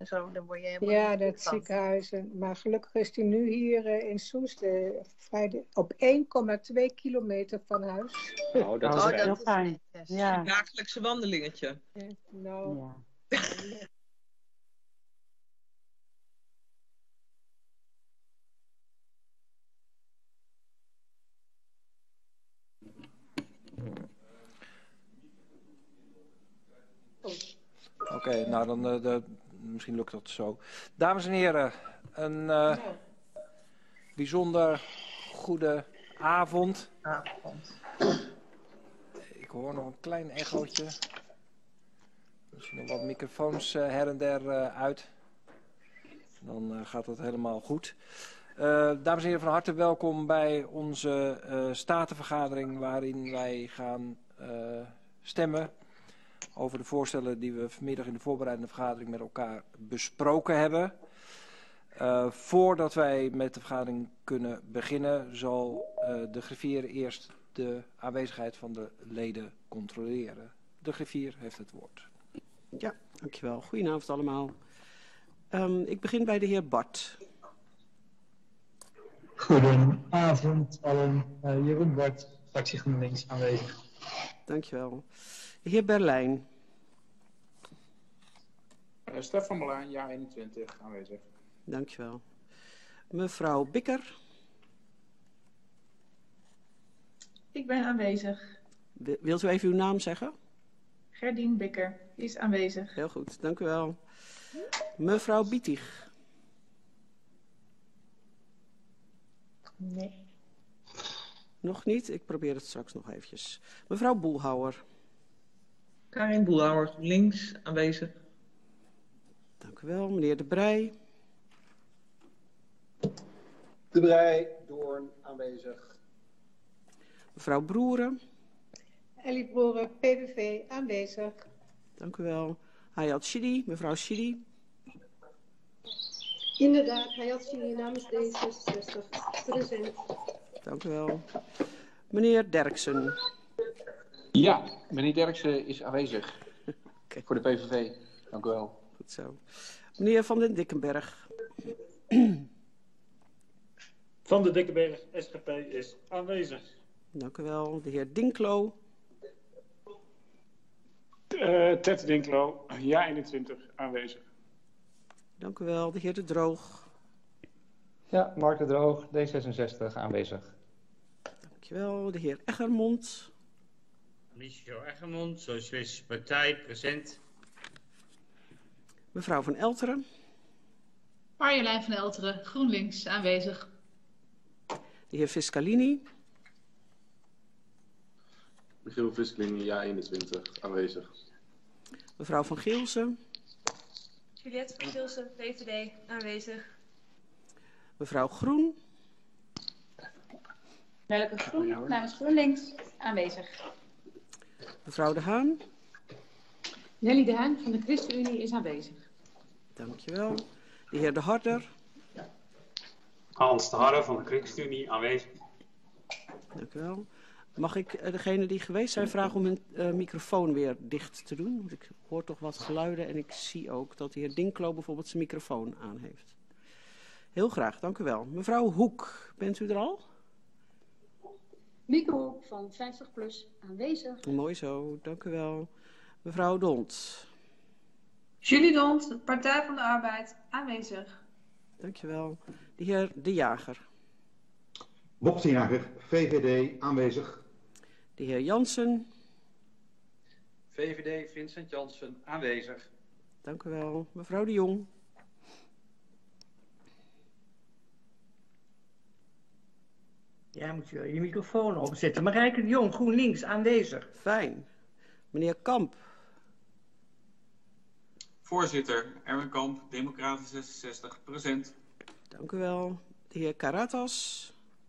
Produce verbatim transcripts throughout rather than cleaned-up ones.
en zo. Dan word je helemaal Ja, dat ziekenhuis. Maar gelukkig is hij nu hier uh, in Soest, uh, vrij, op één komma twee kilometer van huis. Oh, dat is oh, fijn. dat is fijn. Ja. Een dagelijkse wandelingetje. Ja, nou... Ja. Oké, okay, nou dan uh, de, misschien lukt dat zo. Dames en heren, een uh, bijzonder goede avond. avond. Ik hoor nog een klein echootje. Misschien nog wat microfoons uh, her en der uh, uit. Dan uh, gaat het helemaal goed. Uh, dames en heren, van harte welkom bij onze uh, statenvergadering waarin wij gaan uh, stemmen over de voorstellen die we vanmiddag in de voorbereidende vergadering met elkaar besproken hebben. Uh, voordat wij met de vergadering kunnen beginnen, zal uh, de griffier eerst de aanwezigheid van de leden controleren. De griffier heeft het woord. Ja, dankjewel. Goedenavond allemaal. Um, ik begin bij de heer Bart. Goedenavond allen. Uh, Jeroen Bart, fractie GroenLinks aanwezig. Dankjewel. De heer Berlijn. Uh, Stefan Berlijn, jaar eenentwintig, aanwezig. Dankjewel. Mevrouw Bikker. Ik ben aanwezig. Wilt u even uw naam zeggen? Gerdien Bikker, die is aanwezig. Heel goed, dank u wel. Mevrouw Bietig. Nee. Nog niet? Ik probeer het straks nog eventjes. Mevrouw Boelhouwer. Karin Boelhouwer, links, aanwezig. Dank u wel. Meneer De Brij. De Brij, Doorn, aanwezig. Mevrouw Broeren. Ellie Broeren, P V V, aanwezig. Dank u wel. Hayat Shidi, mevrouw Shidi. Inderdaad, Hayat Shidi namens D zesenzestig, present. Dank u wel. Meneer Derksen. Ja, meneer Derksen is aanwezig. Okay. Voor de P V V. Dank u wel. Goed zo. Meneer Van den Dikkenberg. Van den Dikkenberg, S G P, is aanwezig. Dank u wel. De heer Dinklo. Uh, Ted Dinklo, jaar eenentwintig, aanwezig. Dank u wel. De heer De Droog. Ja, Mark De Droog, D zesenzestig, aanwezig. Dankjewel. De heer Eggermond. Michel Eggermond, Socialistische Partij, present. Mevrouw van Elteren. Marjolein van Elteren, GroenLinks, aanwezig. De heer Fiscalini. Michiel Fiscalini, jaar eenentwintig, aanwezig. Mevrouw van Geelsen. Juliette van Geelsen, V V D, aanwezig. Mevrouw Groen. Welke Groen, namens GroenLinks, aanwezig. Mevrouw De Haan. Nelly De Haan van de ChristenUnie is aanwezig. Dankjewel. De heer De Harder. Hans De Harder van de ChristenUnie, aanwezig. Dank u wel. Mag ik degene die geweest zijn vragen om hun uh, microfoon weer dicht te doen? Want ik hoor toch wat geluiden en ik zie ook dat de heer Dinklo bijvoorbeeld zijn microfoon aan heeft. Heel graag, dank u wel. Mevrouw Hoek, bent u er al? Mieke Hoek van vijftig plus, aanwezig. Mooi zo, dank u wel. Mevrouw Dont. Julie Dont, Partij van de Arbeid, aanwezig. Dank je wel. De heer De Jager. Bob de Jager, V V D, aanwezig. De heer Jansen. V V D, Vincent Jansen, aanwezig. Dank u wel. Mevrouw De Jong. Ja, moet je je microfoon opzetten. Marijke de Jong, GroenLinks, aanwezig. Fijn. Meneer Kamp. Voorzitter, Erwin Kamp, Democraten zesenzestig, present. Dank u wel. De heer Karatas.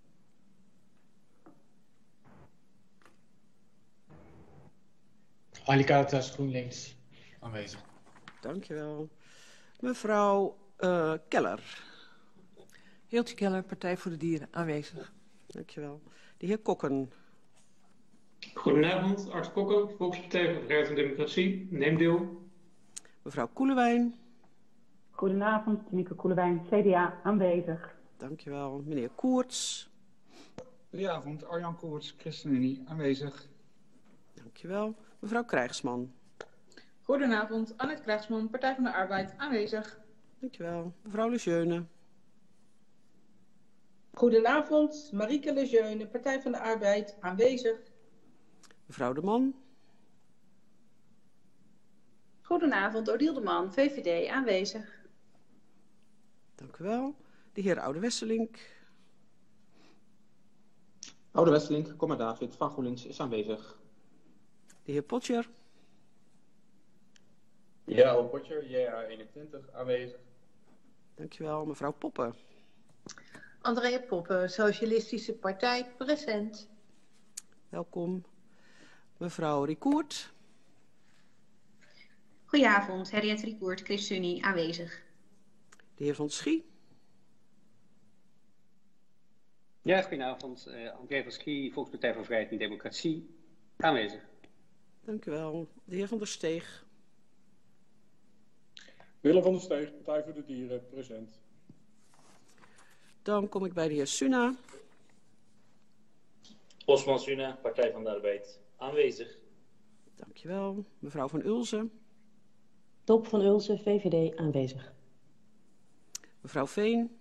Ali Karatas, GroenLinks, aanwezig. Dank je wel. Mevrouw uh, Keller. Hiltje Keller, Partij voor de Dieren, aanwezig. Dank je wel. De heer Kokken. Goedenavond, Art Kokken, Volkspartij voor Vrijheid en Democratie, neem deel. Mevrouw Koelewijn. Goedenavond, Mieke Koelewijn, C D A, aanwezig. Dankjewel. Meneer Koerts. Goedenavond, Arjan Koerts, ChristenUnie, aanwezig. Dankjewel. Mevrouw Krijgsman. Goedenavond, Annette Krijgsman, Partij van de Arbeid, aanwezig. Dankjewel. Mevrouw Lejeune. Goedenavond, Marieke Lejeune, Partij van de Arbeid, aanwezig. Mevrouw De Man. Goedenavond, Odile de Man, V V D, aanwezig. Dank u wel. De heer Oude Wesselink. Oude Wesselink, kom maar David, van GroenLinks is aanwezig. De heer Potjer. Ja, Al Potjer, J A eenentwintig, aanwezig. Dankjewel. Mevrouw Poppen. Andrea Poppen, Socialistische Partij, present. Welkom. Mevrouw Riekoert. Goedenavond, Henriette Riekoert, ChristenUnie, aanwezig. De heer Van Schie. Ja, goedenavond. Uh, André van Schie, Volkspartij voor Vrijheid en Democratie, aanwezig. Dank u wel. De heer Van der Steeg. Willem van der Steeg, Partij voor de Dieren, present. Dan kom ik bij de heer Suna. Osman Suna, Partij van de Arbeid, aanwezig. Dankjewel. Mevrouw van Ulzen. Top van Ulzen, V V D, aanwezig. Mevrouw Veen.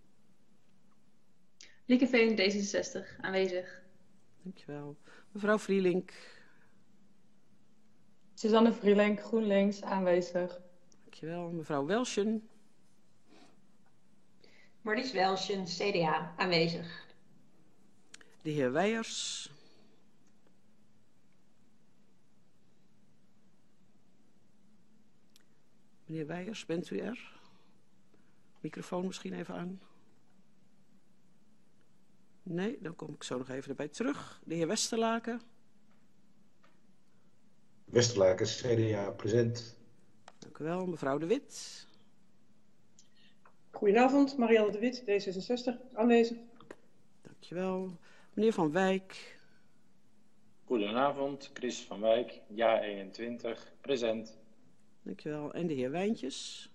Lieke Veen, D zesenzestig, aanwezig. Dankjewel. Mevrouw Vrielink. Suzanne Vrielink, GroenLinks, aanwezig. Dankjewel. Mevrouw Welschen. Marlies Welschen, C D A, aanwezig. De heer Weijers. Meneer Weijers, bent u er? Microfoon misschien even aan. Nee, dan kom ik zo nog even erbij terug. De heer Westerlaken. Westerlaken, C D A, present. Dank u wel. Mevrouw De Wit. Goedenavond, Marianne De Wit, D zesenzestig, aanwezig. Dankjewel. Meneer Van Wijk. Goedenavond, Chris van Wijk, Ja eenentwintig, present. Dankjewel. En de heer Wijntjes.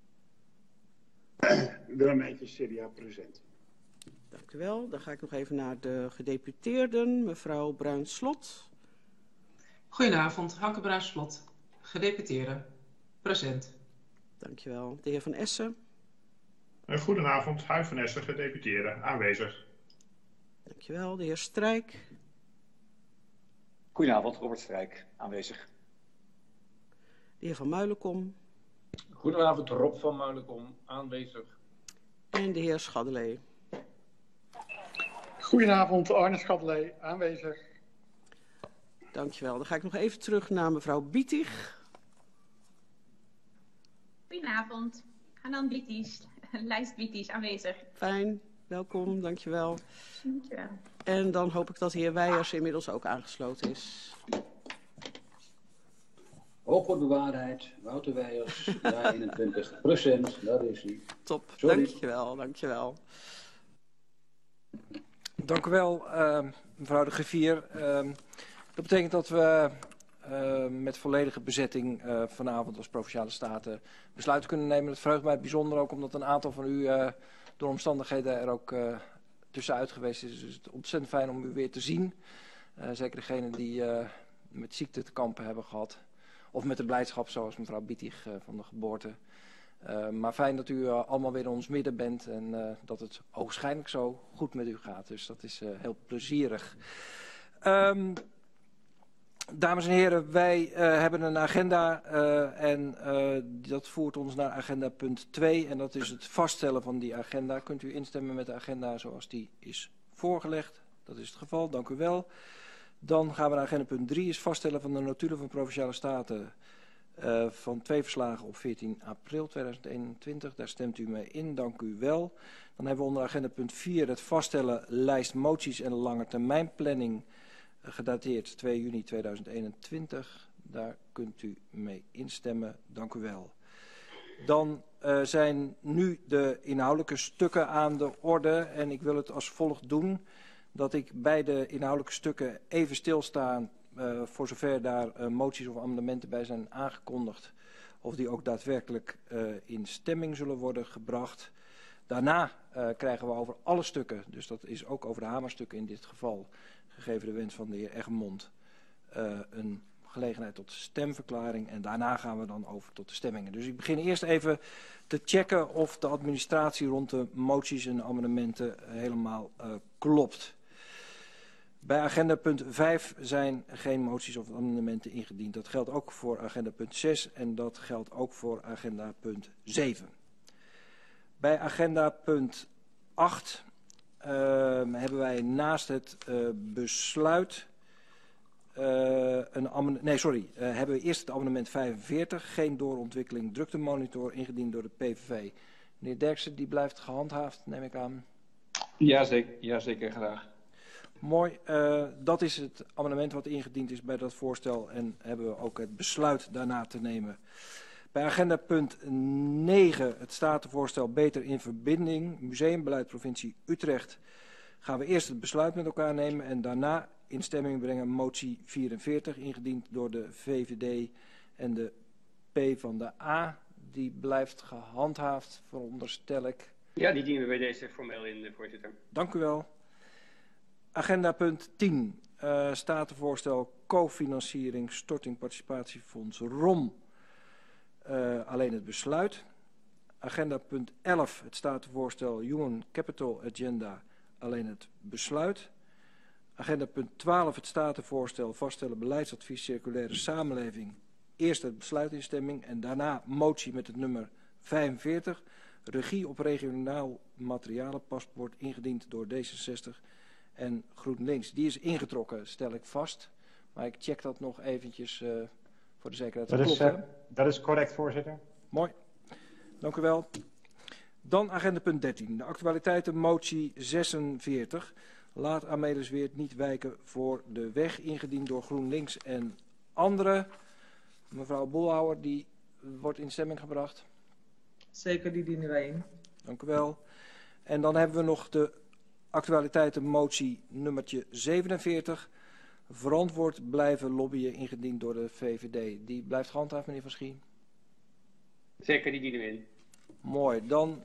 Willem Wijntjes, C D A, present. Dank u wel. Dan ga ik nog even naar de gedeputeerden. Mevrouw Bruins-Slot. Goedenavond, Hanke Bruins-Slot, gedeputeerde, present. Dankjewel. De heer Van Essen. Goedenavond, Huib van Essen, gedeputeerde, aanwezig. Dankjewel. De heer Strijk. Goedenavond, Robert Strijk, aanwezig. De heer Van Muilenkom. Goedenavond, Rob van Muilenkom, aanwezig. En de heer Schaddelee. Goedenavond, Arne Schaddelee, aanwezig. Dankjewel. Dan ga ik nog even terug naar mevrouw Bietig. Goedenavond, Hanan Bietig, lijst Bietig, aanwezig. Fijn, welkom, dankjewel. Dankjewel. En dan hoop ik dat de heer Weijers inmiddels ook aangesloten is. Hoop voor de waarheid, Wouter Weijers, Ja eenentwintig procent, daar is hij. Top, Sorry. dankjewel, dankjewel. Dank u wel, uh, mevrouw de griffier. Uh, dat betekent dat we uh, met volledige bezetting uh, vanavond als Provinciale Staten besluiten kunnen nemen. Het verheugt mij bijzonder ook omdat een aantal van u uh, door omstandigheden er ook uh, tussenuit geweest is. Dus het is ontzettend fijn om u weer te zien. Uh, zeker degenen die uh, met ziekte te kampen hebben gehad. Of met de blijdschap zoals mevrouw Bietig uh, van de geboorte. Uh, maar fijn dat u uh, allemaal weer in ons midden bent en uh, dat het ogenschijnlijk zo goed met u gaat. Dus dat is uh, heel plezierig. Um, dames en heren, wij uh, hebben een agenda uh, en uh, dat voert ons naar agenda punt twee. En dat is het vaststellen van die agenda. Kunt u instemmen met de agenda zoals die is voorgelegd? Dat is het geval, dank u wel. Dan gaan we naar agenda punt drie, is vaststellen van de notulen van Provinciale Staten. Uh, van twee verslagen op veertien april tweeduizend eenentwintig. Daar stemt u mee in, dank u wel. Dan hebben we onder agenda punt vier het vaststellen lijst moties en lange termijnplanning uh, gedateerd twee juni tweeduizend eenentwintig. Daar kunt u mee instemmen, dank u wel. Dan uh, zijn nu de inhoudelijke stukken aan de orde en ik wil het als volgt doen. Dat ik bij de inhoudelijke stukken even stilsta. Uh, voor zover daar uh, moties of amendementen bij zijn aangekondigd of die ook daadwerkelijk uh, in stemming zullen worden gebracht. Daarna uh, krijgen we over alle stukken, dus dat is ook over de hamerstukken in dit geval, gegeven de wens van de heer Egmond, uh, een gelegenheid tot stemverklaring. En daarna gaan we dan over tot de stemmingen. Dus ik begin eerst even te checken of de administratie rond de moties en amendementen helemaal uh, klopt. Bij agenda punt vijf zijn geen moties of amendementen ingediend. Dat geldt ook voor agenda punt zes en dat geldt ook voor agenda punt zeven. Bij agenda punt acht uh, hebben wij naast het uh, besluit... Uh, een nee, sorry. Uh, hebben we eerst het amendement vijfenveertig. Geen doorontwikkeling druktemonitor ingediend door de P V V. Meneer Derksen, die blijft gehandhaafd, neem ik aan. Ja, zeker, ja, zeker graag. Mooi. Uh, dat is het amendement wat ingediend is bij dat voorstel. En hebben we ook het besluit daarna te nemen. Bij agenda punt negen, het statenvoorstel Beter in Verbinding, Museumbeleid provincie Utrecht, gaan we eerst het besluit met elkaar nemen en daarna in stemming brengen motie vierenveertig, ingediend door de V V D en de P van de A. Die blijft gehandhaafd, veronderstel ik. Ja, die dienen we bij deze formeel in, voorzitter. Dank u wel. Agenda punt tien, uh, statenvoorstel cofinanciering, storting participatiefonds R O M. Uh, alleen het besluit. Agenda punt elf, het statenvoorstel Human Capital Agenda, alleen het besluit. Agenda punt twaalf, het statenvoorstel vaststellen beleidsadvies circulaire samenleving. Eerst het besluitinstemming en daarna motie met het nummer vijfenveertig. Regie op regionaal materialenpaspoort ingediend door D zesenzestig en GroenLinks. Die is ingetrokken, stel ik vast. Maar ik check dat nog eventjes uh, voor de zekerheid. Dat, is, uh, dat is correct, voorzitter. Mooi. Dank u wel. Dan agenda punt dertien. De actualiteiten motie zesenveertig. Laat Amelisweert niet wijken voor de weg, ingediend door GroenLinks en anderen. Mevrouw Boelhouwer, die wordt in stemming gebracht. Zeker, die dienen wij in. Dank u wel. En dan hebben we nog de actualiteitenmotie nummertje zevenenveertig. Verantwoord blijven lobbyen, ingediend door de V V D. Die blijft gehandhaafd, meneer Van Schie? Zeker, die dienen we in. Mooi. Dan,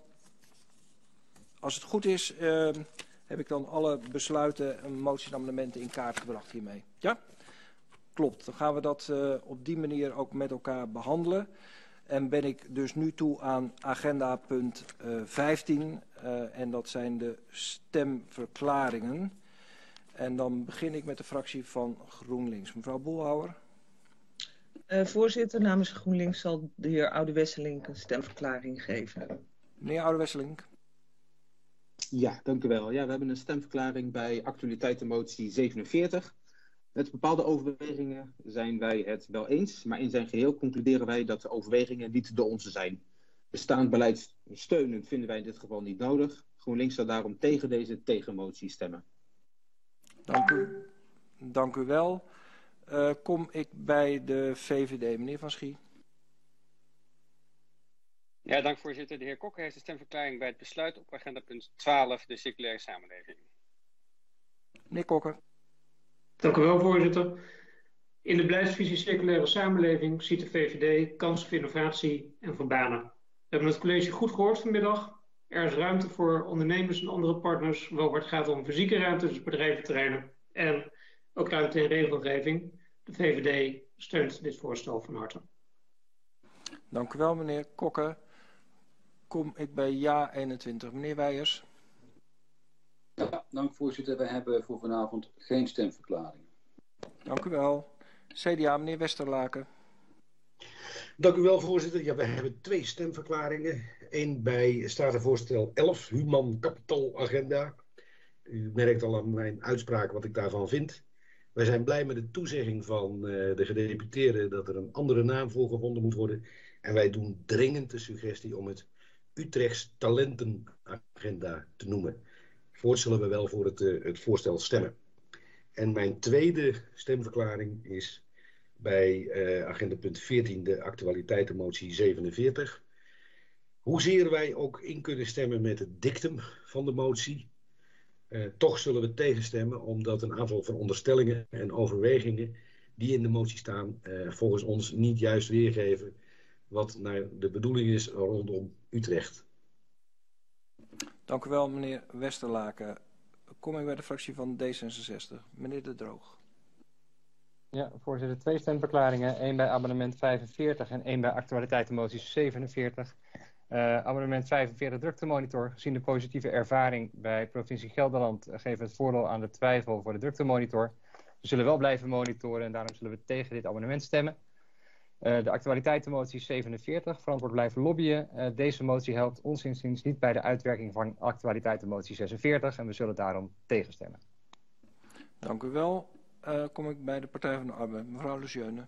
als het goed is, uh, heb ik dan alle besluiten, moties en amendementen in kaart gebracht hiermee. Ja? Klopt. Dan gaan we dat uh, op die manier ook met elkaar behandelen. En ben ik dus nu toe aan agenda punt uh, vijftien. Uh, en dat zijn de stemverklaringen. En dan begin ik met de fractie van GroenLinks. Mevrouw Boelhouwer. Uh, voorzitter, namens GroenLinks zal de heer Oude-Wesseling een stemverklaring geven. Meneer Oude-Wesseling. Ja, dank u wel. Ja, we hebben een stemverklaring bij actualiteitenmotie zevenenveertig. Met bepaalde overwegingen zijn wij het wel eens, maar in zijn geheel concluderen wij dat de overwegingen niet de onze zijn. Bestaand beleid steunen vinden wij in dit geval niet nodig. GroenLinks zal daarom tegen deze tegenmotie stemmen. Dank u, dank u wel. Uh, kom ik bij de V V D, meneer Van Schie. Ja, dank voorzitter. De heer Kokker heeft een stemverklaring bij het besluit op agenda punt twaalf, de circulaire samenleving. Meneer Kokker. Dank u wel, voorzitter. In de beleidsvisie circulaire samenleving ziet de V V D kans op innovatie en voor banen. We hebben het college goed gehoord vanmiddag. Er is ruimte voor ondernemers en andere partners, zowel waar het gaat om fysieke ruimte, dus bedrijventerreinen, en ook ruimte in regelgeving. De V V D steunt dit voorstel van harte. Dank u wel, meneer Kokker. Kom ik bij ja eenentwintig. Meneer Weijers. Ja, dank voorzitter. We hebben voor vanavond geen stemverklaring. Dank u wel. C D A, meneer Westerlaken. Dank u wel, voorzitter. Ja, we hebben twee stemverklaringen. Eén bij statenvoorstel elf, Human Capital Agenda. U merkt al aan mijn uitspraak wat ik daarvan vind. Wij zijn blij met de toezegging van uh, de gedeputeerden dat er een andere naam voor gevonden moet worden. En wij doen dringend de suggestie om het Utrechts Talentenagenda te noemen. Voorts zullen we wel voor het, uh, het voorstel stemmen. En mijn tweede stemverklaring is bij uh, agenda punt veertien, de actualiteitenmotie zevenenveertig. Hoezeer wij ook in kunnen stemmen met het dictum van de motie, uh, toch zullen we tegenstemmen omdat een aantal veronderstellingen en overwegingen die in de motie staan uh, volgens ons niet juist weergeven wat naar de bedoeling is rondom Utrecht. Dank u wel, meneer Westerlaken. Kom ik bij de fractie van D zesenzestig. Meneer De Droog. Ja, voorzitter, twee stemverklaringen. één bij amendement vijfenveertig en één bij actualiteitenmotie zevenenveertig. Uh, amendement vijfenveertig druktemonitor. Gezien de positieve ervaring bij provincie Gelderland uh, geven we het voordeel aan de twijfel voor de druktemonitor. We zullen wel blijven monitoren en daarom zullen we tegen dit amendement stemmen. Uh, de actualiteitenmotie zevenenveertig, verantwoord blijven lobbyen. Uh, deze motie helpt ons inziens niet bij de uitwerking van actualiteitenmotie zesenveertig en we zullen daarom tegenstemmen. Dank u wel. Uh, kom ik bij de Partij van de Arbeid. Mevrouw Lejeune.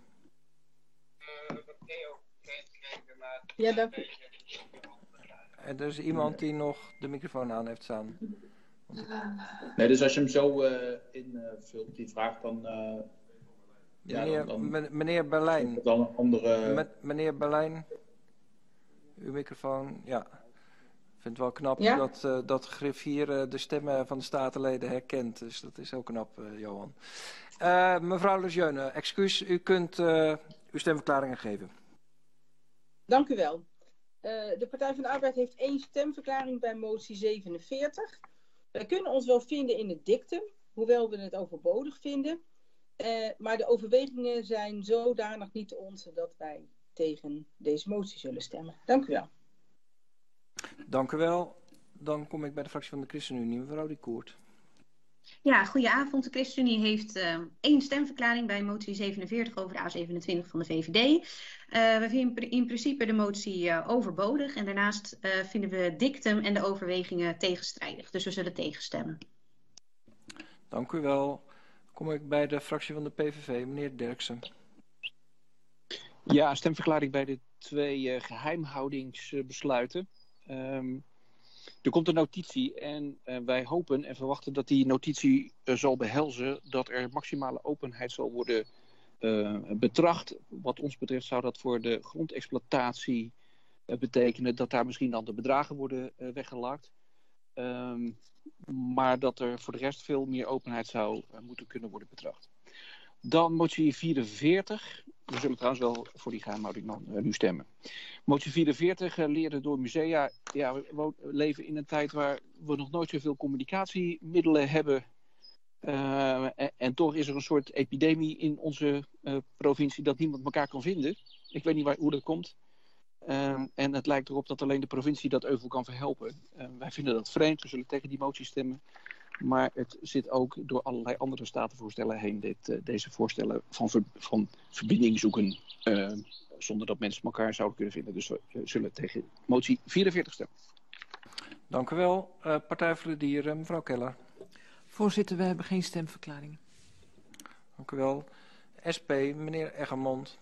Ja, dank u. Er is iemand die nog de microfoon aan heeft staan. Nee, dus als je hem zo uh, invult, uh, die vraag, dan... Uh, ja, meneer, dan, dan, meneer Berlijn. Dan een andere... Met, meneer Berlijn. Uw microfoon, ja. Ik vind het wel knap ja? dat, uh, dat griffier uh, de stemmen van de statenleden herkent. Dus dat is heel knap, uh, Johan. Uh, mevrouw Lejeune, excuus, u kunt uh, uw stemverklaringen geven. Dank u wel. Uh, de Partij van de Arbeid heeft één stemverklaring bij motie zevenenveertig. Wij kunnen ons wel vinden in het dictum, hoewel we het overbodig vinden. Uh, maar de overwegingen zijn zodanig niet onze dat wij tegen deze motie zullen stemmen. Dank u wel. Dank u wel. Dan kom ik bij de fractie van de ChristenUnie, mevrouw De Koert. Ja, goedenavond. De ChristenUnie heeft uh, één stemverklaring bij motie zevenenveertig over de A zevenentwintig van de V V D. Uh, we vinden in principe de motie uh, overbodig en daarnaast uh, vinden we het dictum en de overwegingen tegenstrijdig. Dus we zullen tegenstemmen. Dank u wel. Kom ik bij de fractie van de P V V, meneer Derksen. Ja, stemverklaring bij de twee uh, geheimhoudingsbesluiten. Um, er komt een notitie en uh, wij hopen en verwachten dat die notitie uh, zal behelzen dat er maximale openheid zal worden uh, betracht. Wat ons betreft zou dat voor de grondexploitatie uh, betekenen dat daar misschien dan de bedragen worden uh, weggelakt. Um, maar dat er voor de rest veel meer openheid zou uh, moeten kunnen worden betracht. Dan motie vierenveertig. We zullen trouwens wel voor die geheimhouding dan uh, nu stemmen. Motie vierenveertig, uh, leren door musea. Ja, we, we leven in een tijd waar we nog nooit zoveel communicatiemiddelen hebben. Uh, en, en toch is er een soort epidemie in onze uh, provincie dat niemand elkaar kan vinden. Ik weet niet waar, hoe dat komt. Uh, en het lijkt erop dat alleen de provincie dat euvel kan verhelpen. Uh, wij vinden dat vreemd, we zullen tegen die motie stemmen. Maar het zit ook door allerlei andere statenvoorstellen heen, dit, uh, deze voorstellen van, ver, van verbinding zoeken, uh, zonder dat mensen elkaar zouden kunnen vinden. Dus we uh, zullen tegen motie vierenveertig stemmen. Dank u wel. Uh, Partij voor de Dieren, mevrouw Keller. Voorzitter, we hebben geen stemverklaringen. Dank u wel. S P, meneer Eggermond.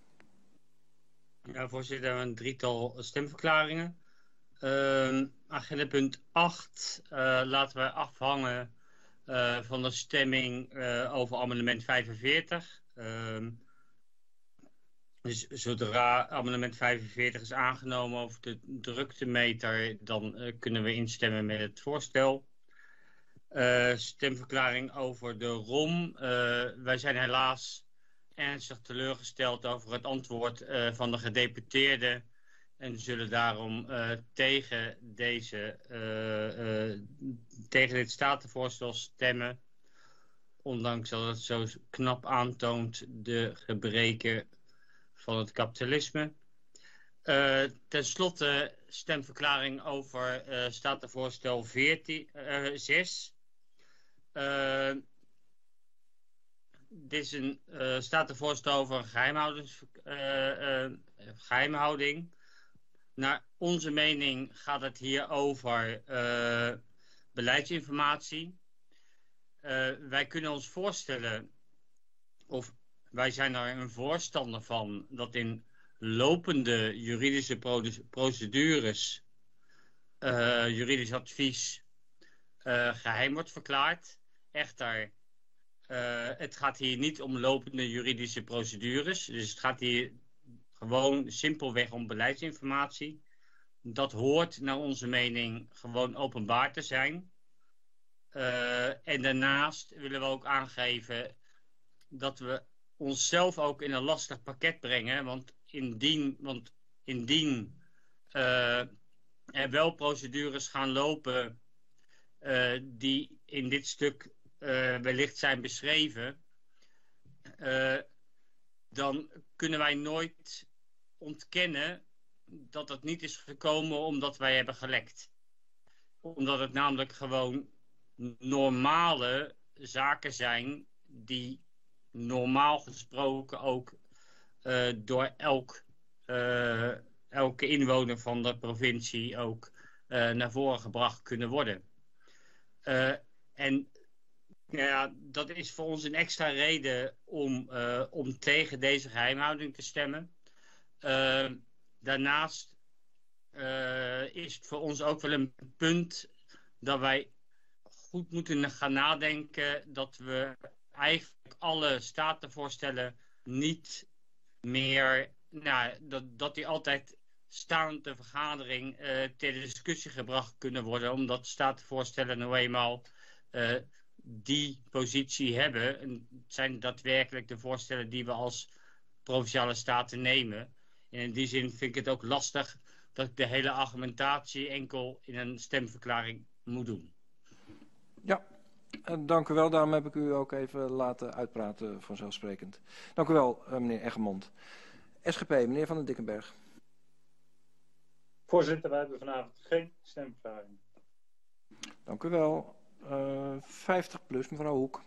Ja, voorzitter, we hebben een drietal stemverklaringen. Uh, agenda punt acht uh, laten we afhangen uh, van de stemming uh, over amendement vijfenveertig. Uh, dus zodra amendement vijfenveertig is aangenomen over de druktemeter, dan uh, kunnen we instemmen met het voorstel. Uh, stemverklaring over de R O M. Uh, wij zijn helaas ernstig teleurgesteld over het antwoord uh, van de gedeputeerde. En zullen daarom uh, tegen, deze, uh, uh, tegen dit statenvoorstel stemmen. Ondanks dat het zo knap aantoont de gebreken van het kapitalisme. Uh, ten slotte stemverklaring over uh, statenvoorstel veertien, uh, zes. Uh, dit is een uh, statenvoorstel over een geheimhoudings, uh, uh, geheimhouding. Naar onze mening gaat het hier over uh, beleidsinformatie. Uh, wij kunnen ons voorstellen, of wij zijn er een voorstander van, dat in lopende juridische procedures uh, juridisch advies uh, geheim wordt verklaard. Echter, uh, het gaat hier niet om lopende juridische procedures. Dus het gaat hier gewoon simpelweg om beleidsinformatie. Dat hoort naar onze mening gewoon openbaar te zijn. Uh, en daarnaast willen we ook aangeven dat we onszelf ook in een lastig pakket brengen. Want indien, want indien uh, er wel procedures gaan lopen uh, die in dit stuk uh, wellicht zijn beschreven, uh, dan kunnen wij nooit ontkennen dat het niet is gekomen omdat wij hebben gelekt. Omdat het namelijk gewoon normale zaken zijn die normaal gesproken ook uh, door elk, uh, elke inwoner van de provincie ook uh, naar voren gebracht kunnen worden. Uh, en ja, dat is voor ons een extra reden om, uh, om tegen deze geheimhouding te stemmen. Uh, daarnaast uh, is het voor ons ook wel een punt dat wij goed moeten gaan nadenken dat we eigenlijk alle statenvoorstellen niet meer, nou, dat, dat die altijd staande vergadering uh, ter discussie gebracht kunnen worden, omdat statenvoorstellen nou eenmaal uh, die positie hebben. En het zijn daadwerkelijk de voorstellen die we als provinciale staten nemen. En in die zin vind ik het ook lastig dat ik de hele argumentatie enkel in een stemverklaring moet doen. Ja, dank u wel. Daarom heb ik u ook even laten uitpraten vanzelfsprekend. Dank u wel, meneer Eggermond. S G P, meneer Van den Dickenberg. Voorzitter, wij hebben vanavond geen stemverklaring. Dank u wel. Uh, vijftig plus, mevrouw Hoek.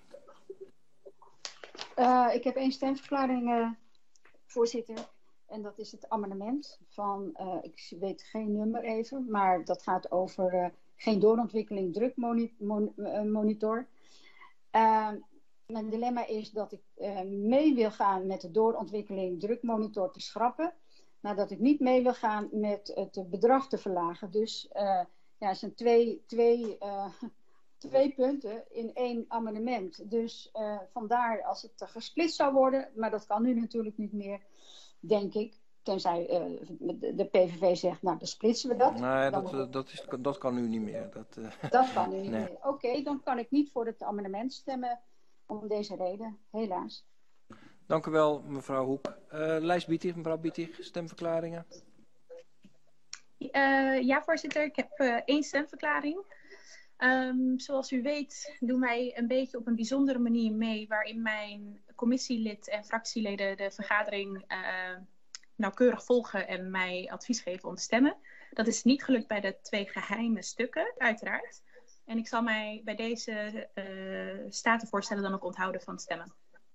Uh, ik heb één stemverklaring, uh, voorzitter. En dat is het amendement van, uh, ik weet geen nummer even, maar dat gaat over uh, geen doorontwikkeling drukmonitor. Uh, mijn dilemma is dat ik uh, mee wil gaan met de doorontwikkeling drukmonitor te schrappen, maar dat ik niet mee wil gaan met het bedrag te verlagen. Dus uh, ja, het zijn twee, twee, uh, twee punten in één amendement. Dus uh, vandaar als het gesplitst zou worden, maar dat kan nu natuurlijk niet meer, denk ik. Tenzij uh, de, de P V V zegt, nou dan splitsen we dat. Nee, dan dat, uh, dat, is, dat kan nu niet meer. Dat, uh... dat kan nu niet nee. meer. Oké, okay, dan kan ik niet voor het amendement stemmen om deze reden, helaas. Dank u wel, mevrouw Hoek. Uh, Lijst Bietig, mevrouw Bietig, stemverklaringen. Uh, ja, voorzitter, ik heb uh, één stemverklaring. Um, zoals u weet doen wij een beetje op een bijzondere manier mee, waarin mijn commissielid en fractieleden de vergadering uh, nauwkeurig volgen en mij advies geven om te stemmen. Dat is niet gelukt bij de twee geheime stukken, uiteraard. En ik zal mij bij deze uh, statenvoorstellen dan ook onthouden van het stemmen.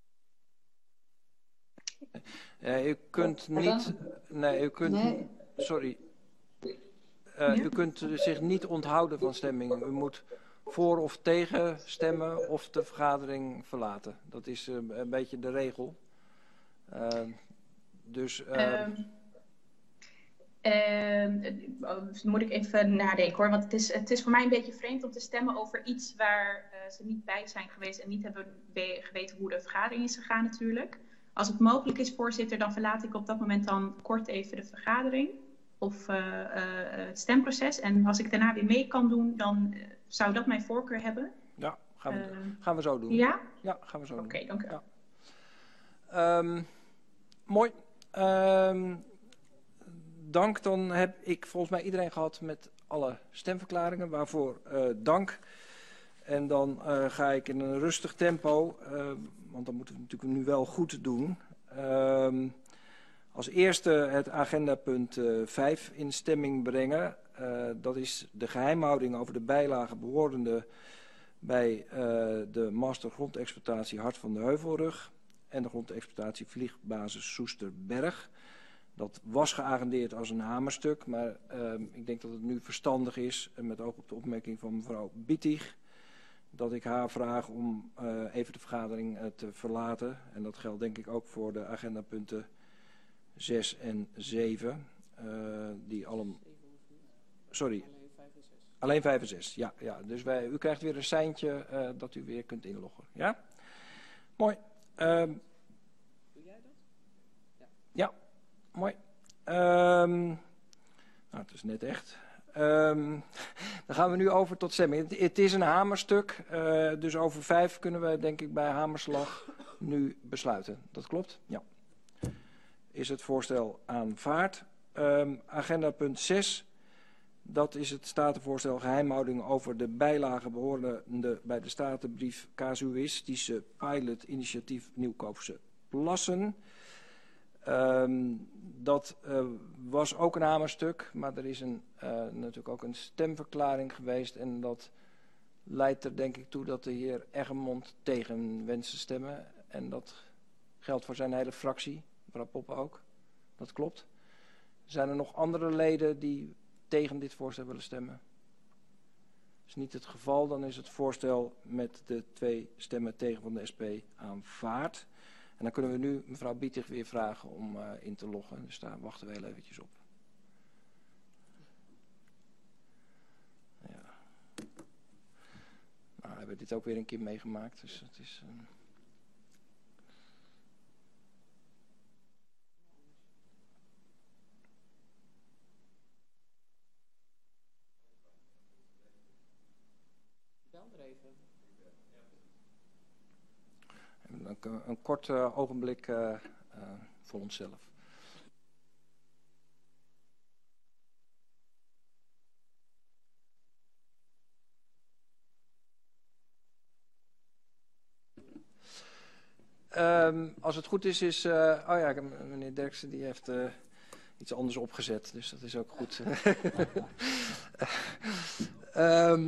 Uh, u kunt niet... Nee, u kunt... Nee. Sorry. Uh, u kunt zich niet onthouden van stemming. U moet voor of tegen stemmen of de vergadering verlaten. Dat is uh, een beetje de regel. Uh, dus... Uh... Um, uh, moet ik even nadenken hoor. Want het is, het is voor mij een beetje vreemd om te stemmen over iets waar uh, ze niet bij zijn geweest en niet hebben geweten hoe de vergadering is gegaan natuurlijk. Als het mogelijk is, voorzitter, dan verlaat ik op dat moment dan kort even de vergadering. Of uh, uh, het stemproces. En als ik daarna weer mee kan doen, dan uh, zou dat mijn voorkeur hebben. Ja, gaan we, uh, gaan we zo doen. Ja? Ja, gaan we zo doen. Oké, okay, dank u wel. Ja. Um, mooi. Um, dank. Dan heb ik volgens mij iedereen gehad met alle stemverklaringen. Waarvoor uh, dank. En dan uh, ga ik in een rustig tempo, uh, want dan moeten we natuurlijk nu wel goed doen. Um, Als eerste het agendapunt uh, vijf in stemming brengen. Uh, dat is de geheimhouding over de bijlagen behorende bij uh, de master grondexploitatie Hart van de Heuvelrug en de grondexploitatie Vliegbasis Soesterberg. Dat was geagendeerd als een hamerstuk, maar uh, ik denk dat het nu verstandig is, uh, met oog op de opmerking van mevrouw Bietig, dat ik haar vraag om uh, even de vergadering uh, te verlaten. En dat geldt denk ik ook voor de agendapunten zes en zeven, uh, die allen... Sorry, alleen vijf en zes. Ja, ja. Dus wij, u krijgt weer een seintje uh, dat u weer kunt inloggen. Ja? Mooi. Um, Doe jij dat? Ja. Ja, mooi. Um, nou, het is net echt. Um, dan gaan we nu over tot stemming. Het, het is een hamerstuk, uh, dus over vijf kunnen we denk ik bij hamerslag nu besluiten. Dat klopt? Ja. Is het voorstel aanvaard? Um, agenda punt zes. Dat is het statenvoorstel geheimhouding over de bijlagen behorende bij de statenbrief casuïstische pilot initiatief Nieuwkoopse Plassen. Um, dat uh, was ook een hamerstuk, maar er is een, uh, natuurlijk ook een stemverklaring geweest. En dat leidt er denk ik toe dat de heer Eggermond tegen wenst te stemmen. En dat geldt voor zijn hele fractie, mevrouw Poppen ook. Dat klopt. Zijn er nog andere leden die tegen dit voorstel willen stemmen? Is niet het geval, dan is het voorstel met de twee stemmen tegen van de S P aanvaard. En dan kunnen we nu mevrouw Bietig weer vragen om uh, in te loggen. Dus daar wachten we heel eventjes op. Ja. Nou, we hebben dit ook weer een keer meegemaakt, dus het is... Uh... Een, een kort uh, ogenblik uh, uh, voor onszelf. Um, als het goed is, is... Uh, oh ja, meneer Derksen die heeft uh, iets anders opgezet, dus dat is ook goed. um,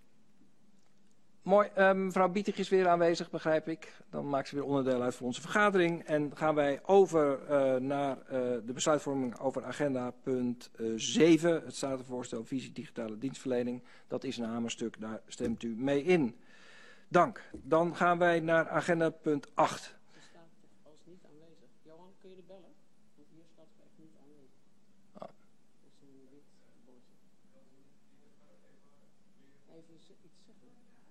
Mooi, uh, mevrouw Bietig is weer aanwezig, begrijp ik. Dan maakt ze weer onderdeel uit van onze vergadering. En gaan wij over uh, naar uh, de besluitvorming over agenda punt uh, zeven. Het statenvoorstel visie digitale dienstverlening. Dat is een hamerstuk, daar stemt u mee in. Dank. Dan gaan wij naar agenda punt acht. Er staat als niet aanwezig. Johan, kun je er bellen? Want hier staat echt niet aanwezig. Ah. Dat is een wit bordje. Even iets zeggen.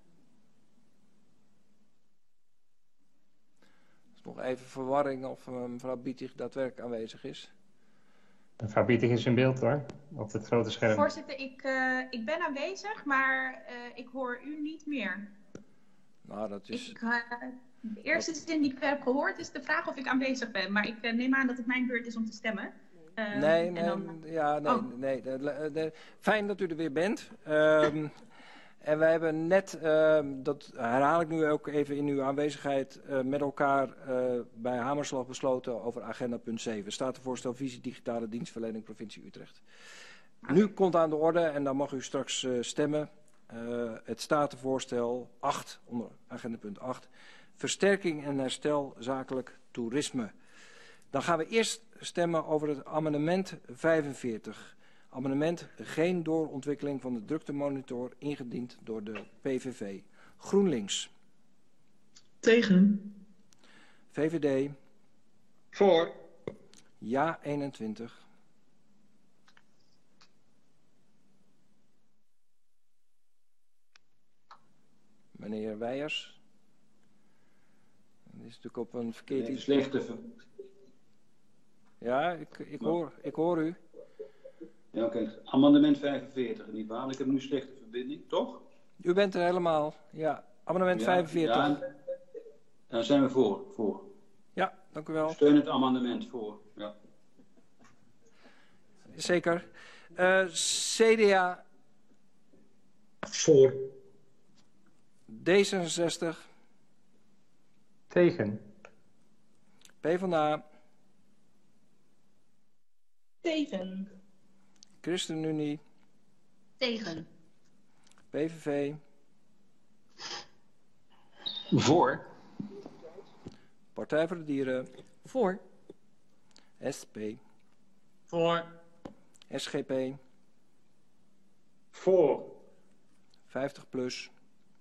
Nog even verwarring of uh, mevrouw Bietig daadwerkelijk aanwezig is. Mevrouw Bietig is in beeld hoor, op het grote scherm. Voorzitter, ik, uh, ik ben aanwezig, maar uh, ik hoor u niet meer. Nou, dat is... Ik, uh, de eerste zin die ik heb gehoord is de vraag of ik aanwezig ben. Maar ik uh, neem aan dat het mijn beurt is om te stemmen. Uh, nee, nee, dan... ja, nee, oh. nee. De, de, de, fijn dat u er weer bent. Um, En wij hebben net, uh, dat herhaal ik nu ook even in uw aanwezigheid, uh, met elkaar uh, bij Hamerslag besloten over agenda punt zeven. Statenvoorstel visie digitale dienstverlening provincie Utrecht. Nu komt aan de orde, en dan mag u straks uh, stemmen, uh, het statenvoorstel acht, onder agenda punt acht. Versterking en herstel zakelijk toerisme. Dan gaan we eerst stemmen over het amendement vijfenveertig. Amendement geen doorontwikkeling van de druktemonitor ingediend door de P V V. GroenLinks. Tegen. V V D. Voor. Ja eenentwintig. Meneer Weijers. Dat is natuurlijk op een verkeerd iets. Slechte. Ja, ik, ik, hoor, ik hoor u. Ja, oké. Okay. Amendement vijfenveertig, niet waar? Ik heb nu slechte verbinding, toch? U bent er helemaal. Ja, amendement ja, vijfenveertig. Ja, daar zijn we voor, voor. Ja, dank u wel. Steun het amendement voor, ja. Zeker. Uh, C D A. Voor. D zesenzestig. Tegen. PvdA. Tegen. ChristenUnie. Tegen. P V V. Voor. Partij voor de Dieren. Voor. S P. Voor. S G P. Voor. vijftig plus.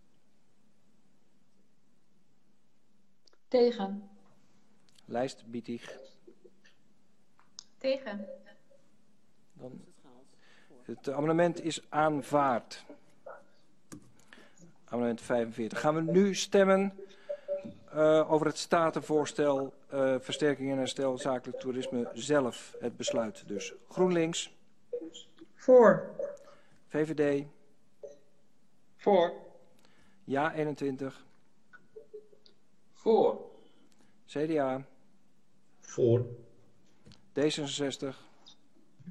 Tegen. Lijst Bietig. Tegen. Dan, het amendement is aanvaard. Amendement vijfenveertig. Gaan we nu stemmen uh, over het statenvoorstel uh, versterking en herstel zakelijk toerisme zelf. Het besluit dus. GroenLinks. Voor. V V D. Voor. Ja eenentwintig. Voor. C D A. Voor. D zesenzestig.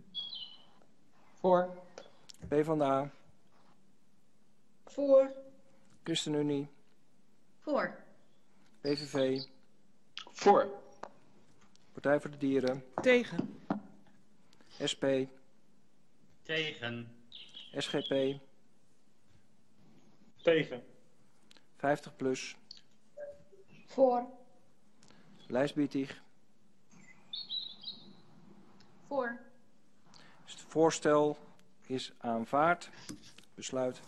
Voor. PvdA. Voor. ChristenUnie. Voor. P V V. Voor. Partij voor de Dieren. Tegen. S P. Tegen. S G P. Tegen. vijftig plus. Voor. Lijstbietig. Voor. Het voorstel is aanvaard. Besluit.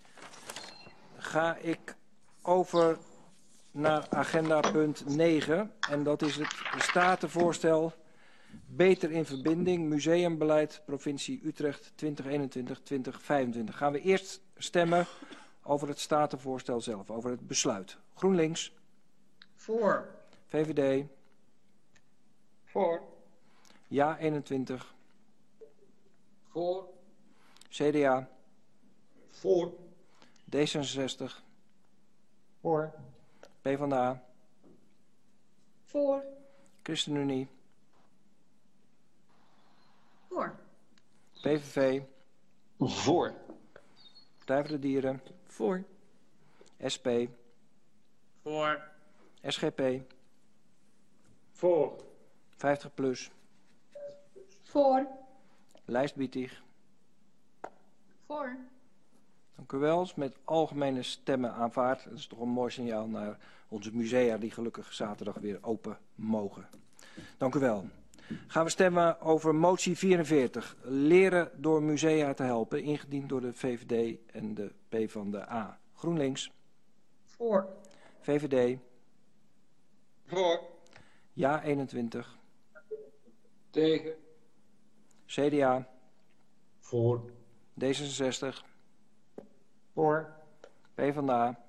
Ga ik over naar agenda punt negen. En dat is het statenvoorstel Beter in Verbinding, Museumbeleid, provincie Utrecht twintig eenentwintig tot twintig vijfentwintig. Gaan we eerst stemmen over het statenvoorstel zelf, over het besluit. GroenLinks. Voor. V V D. Voor. Ja eenentwintig. Voor. C D A. Voor. D zesenzestig. Voor. PvdA. Voor. ChristenUnie. Voor. P V V. Voor. Partij voor de Dieren. Voor. S P. Voor. S G P. Voor. vijftig plus. Voor. Lijstbietig. Voor. Dank u wel. Is met algemene stemmen aanvaard. Dat is toch een mooi signaal naar onze musea die gelukkig zaterdag weer open mogen. Dank u wel. Gaan we stemmen over motie vierenveertig. Leren door musea te helpen. Ingediend door de V V D en de PvdA. GroenLinks. Voor. V V D. Voor. Ja eenentwintig. Tegen. C D A. Voor. D zesenzestig. Voor. PvdA.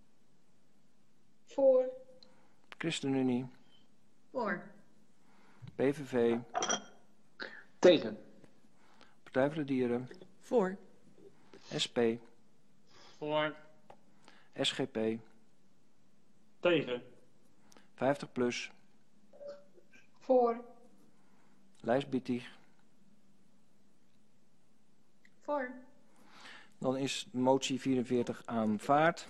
Voor. ChristenUnie. Voor. P V V. Tegen. Partij voor de Dieren. Voor. S P. Voor. S G P. Tegen. vijftig plus. Voor. Lijstbietig. Voor. Dan is motie vierenveertig aanvaard.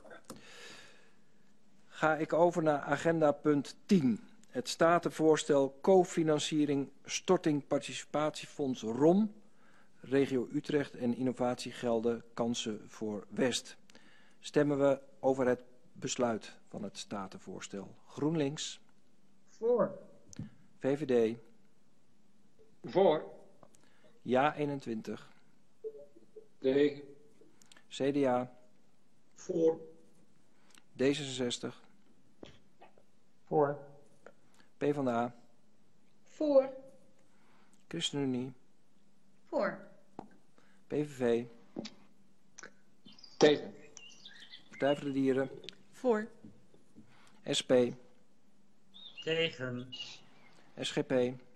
Ga ik over naar agenda punt tien. Het statenvoorstel cofinanciering storting participatiefonds R O M, regio Utrecht en innovatiegelden kansen voor West. Stemmen we over het besluit van het statenvoorstel. GroenLinks. Voor. V V D. Voor. Ja eenentwintig. Tegen. C D A. Voor. D zesenzestig. Voor. PvdA. Voor. ChristenUnie. Voor. P V V. Tegen. Partij voor de Dieren. Voor. S P. Tegen. S G P.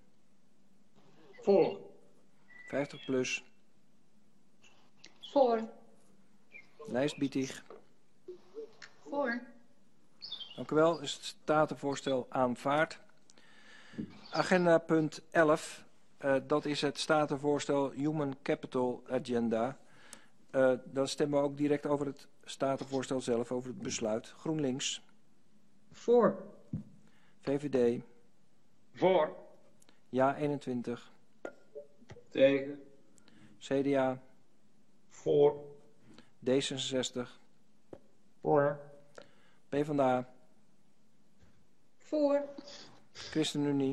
Voor. vijftig plus. Voor. Lijstbietig. Voor. Dank u wel. Is het statenvoorstel aanvaard. Agenda punt elf. Uh, dat is het statenvoorstel Human Capital Agenda. Uh, dan stemmen we ook direct over het statenvoorstel zelf, over het besluit. GroenLinks. Voor. V V D. Voor. Ja eenentwintig. Tegen. C D A. Voor. D zesenzestig. Voor. PvdA. Voor. ChristenUnie.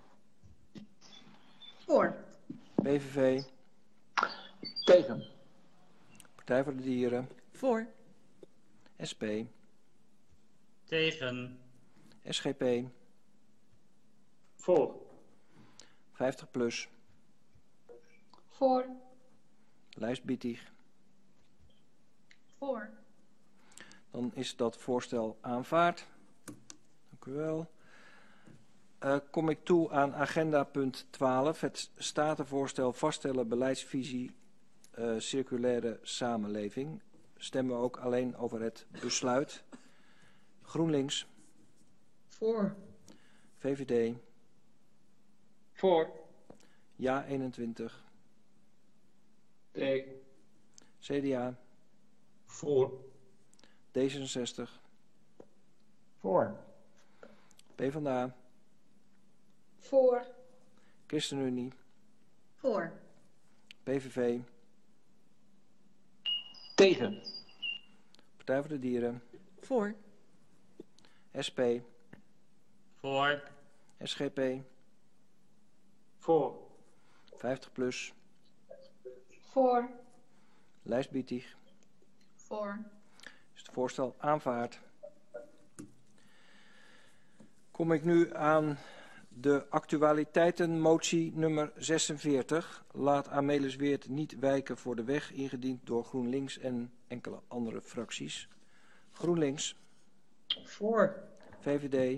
Voor. P V V. Tegen. Partij voor de Dieren. Voor. S P. Tegen. S G P. Voor. vijftig plus. Voor. Lijstbietig. Voor. Dan is dat voorstel aanvaard. Dank u wel. Uh, kom ik toe aan agenda punt twaalf. Het statenvoorstel vaststellen beleidsvisie uh, circulaire samenleving. Stemmen we ook alleen over het besluit. GroenLinks. Voor. V V D. Voor. Ja eenentwintig. Tegen. C D A. Voor. D zesenzestig. Voor. PvdA. Voor. ChristenUnie. Voor. P V V. Tegen. Partij voor de Dieren. Voor. S P. Voor. S G P. Voor. vijftig plus. Voor. Lijst Bietig. Voor. Is het voorstel aanvaard. Kom ik nu aan de actualiteitenmotie nummer zesenveertig. Laat Amelis Weert niet wijken voor de weg, ingediend door GroenLinks en enkele andere fracties. GroenLinks. Voor. V V D.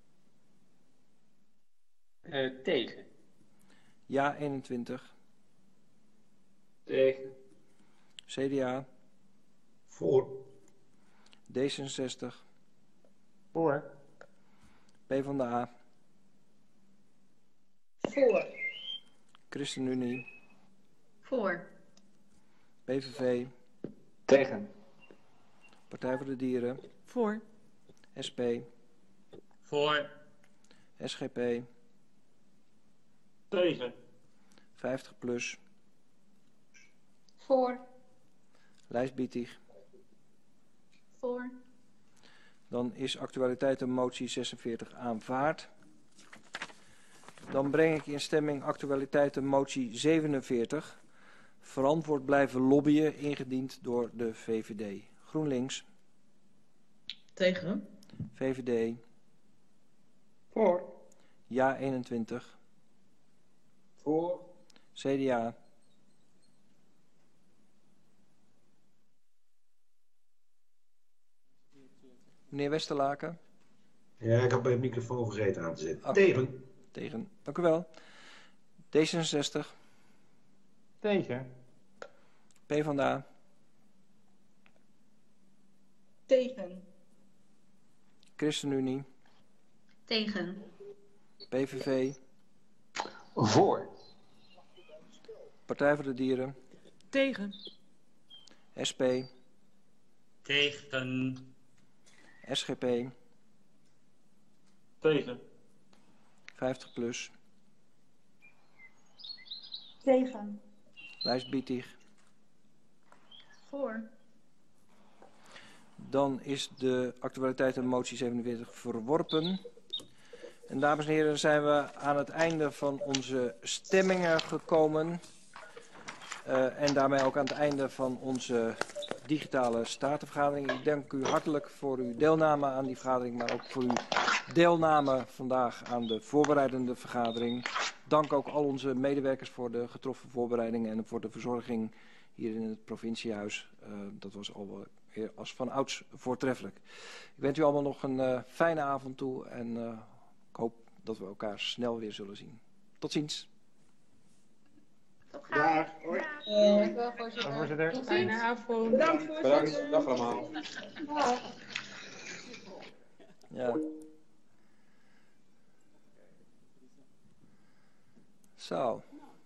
Uh, tegen. Ja eenentwintig. Tegen. C D A. Voor. D zesenzestig. Voor. PvdA. Voor. ChristenUnie. Voor. P V V. Tegen. Partij voor de Dieren. Voor. S P. Voor. S G P. Tegen. vijftig plus. Voor. Lijst Bietig. Voor. Dan is actualiteitenmotie zesenveertig aanvaard. Dan breng ik in stemming actualiteitenmotie zevenenveertig. Verantwoord blijven lobbyen, ingediend door de V V D. GroenLinks. Tegen. V V D. Voor. Ja eenentwintig. Voor. C D A. Meneer Westerlaken. Ja, ik had bij het microfoon vergeten aan te zetten. Oh. Tegen. Tegen. Dank u wel. D zesenzestig. Tegen. PvdA. Tegen. ChristenUnie. Tegen. P V V. Voor. Partij voor de Dieren. Tegen. S P. Tegen. S G P. Tegen. vijftig plus. Tegen. Lijst Bietig. Voor. Dan is de actualiteitenmotie zevenenveertig verworpen. En dames en heren, zijn we aan het einde van onze stemmingen gekomen. Uh, en daarmee ook aan het einde van onze digitale statenvergadering. Ik dank u hartelijk voor uw deelname aan die vergadering, maar ook voor uw deelname vandaag aan de voorbereidende vergadering. Dank ook al onze medewerkers voor de getroffen voorbereidingen en voor de verzorging hier in het provinciehuis. Uh, dat was alweer als van ouds voortreffelijk. Ik wens u allemaal nog een uh, fijne avond toe en uh, ik hoop dat we elkaar snel weer zullen zien. Tot ziens. Dag. Hoi. Uh, Dag voorzitter. Voorzitter. Tot Fijne ziens. avond. Bedankt voorzitter. Bedankt. Dag allemaal. Dag. Ja. Zo.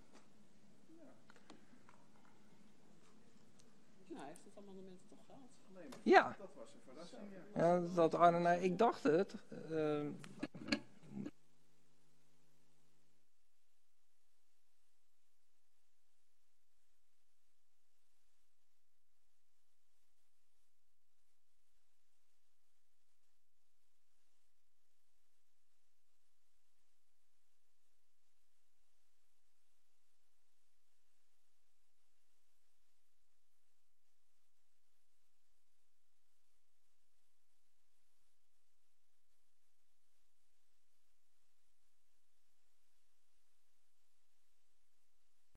Nou, heeft het amendement toch gehad? Ja. Ja, dat, ah, nee, ik dacht het. Uh,